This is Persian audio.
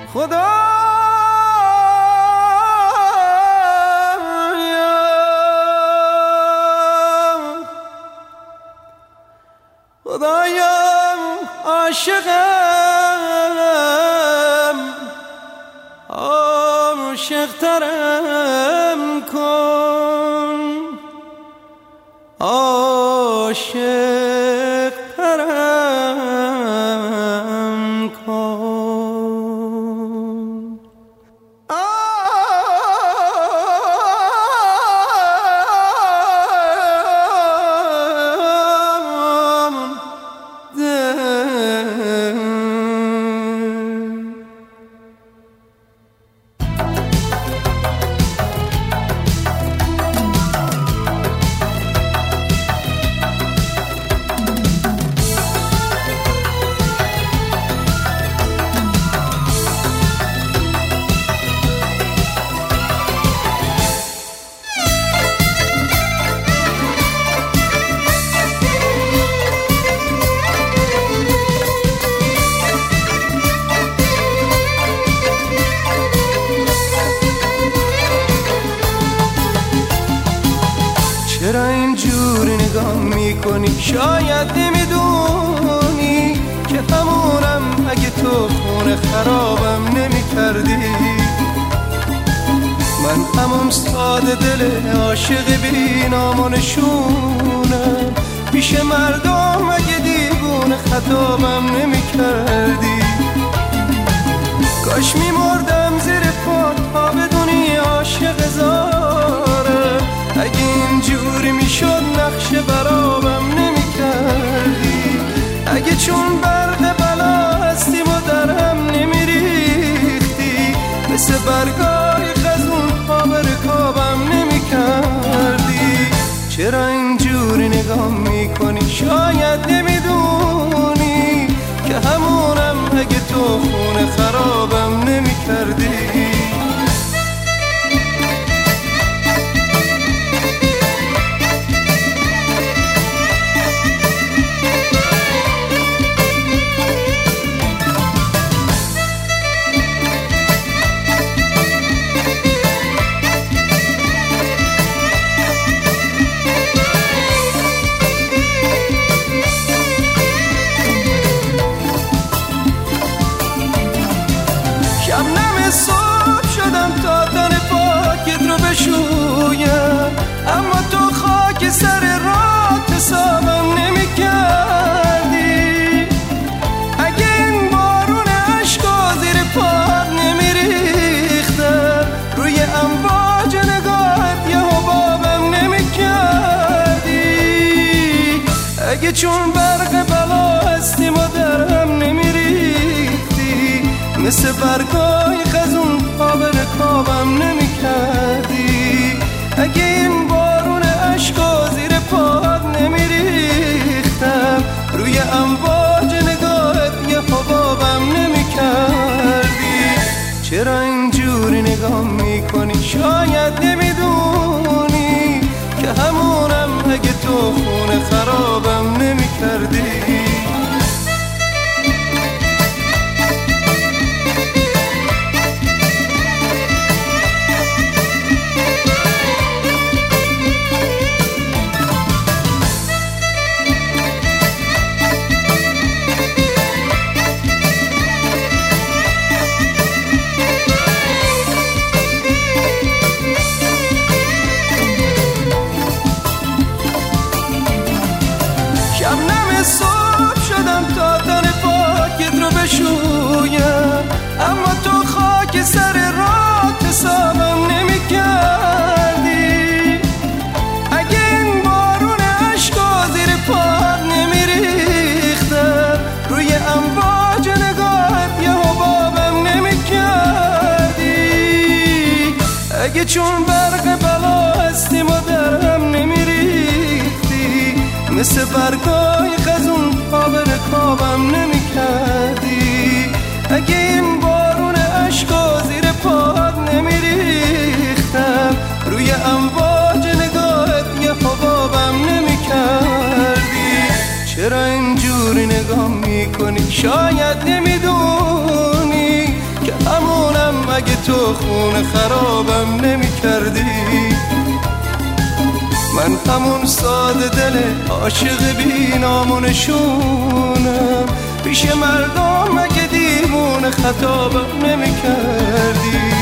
خدایا عاشقم، عاشق‌ترم کن، عاشق‌ترم کن. چرا اینجوری نگاه میکنی؟ شاید نمیدونی که همونم اگه تو خونه خرابم نمیکردی. من همون ساده دل عاشق بی نام و نشونم، پیش مردم اگه دیوونه خطابم نمیکردی. کاش میمردم زیر پات تا بدونی عاشق زارم، اگه اینجوری میشد نقشه برابم نمیکردی. اگه چون برق بلا هستیم و درهم نمیریختی، مثل برگای خزون پا به رکابم نمیکردی. چرا اینجوری نگاه میکنی؟ شاید نمیدونی که همونم اگه تو خونه خرابم نمیکردی. صبح شدم تا تن پاکت رو بشویم، اما تو خاک سر راه حسابم نمی کردی. اگه این بارون عشقا زیر پات نمی ریختم، روی امواج نگاهت یه حبابم نمی کردی. اگه چون برق بلا هستیم و درهم نمی ریختی، مثل برگای خزون پا به رکابم نمی کردی. اگه این بارون عشقا زیر پات نمی ریختم، روی امواج نگاهت یه حبابم نمی کردی. چرا اینجوری نگاه میکنی؟ شاید نمیدونی که همونم اگه تو خونه خرابم نمی کردی. صبح شدم تا تن پاکت رو بشویم، اما تو خاک سر راه حسابم نمی کردی. اگه این بارون عشقا زیر پات نمی ریختم، روی امواج نگاهت یه حبابم نمی کردی. اگه چون برق بلا هستیم و درهم نمی ریختی، مثل برگای خزون پا به رکابم نمی کردی. اگه این بارون عشقا زیر پات نمی ریختم، روی امواج نگاهت یه حبابم نمی کردی. چرا اینجوری نگاه میکنی؟ شاید نمیدونی که که همونم اگه تو خونه خرابم نمی کردی. من همون ساده دل عاشق بی نامونشونم، پیش مردم اگه دیوونه خطابم نمی کردی.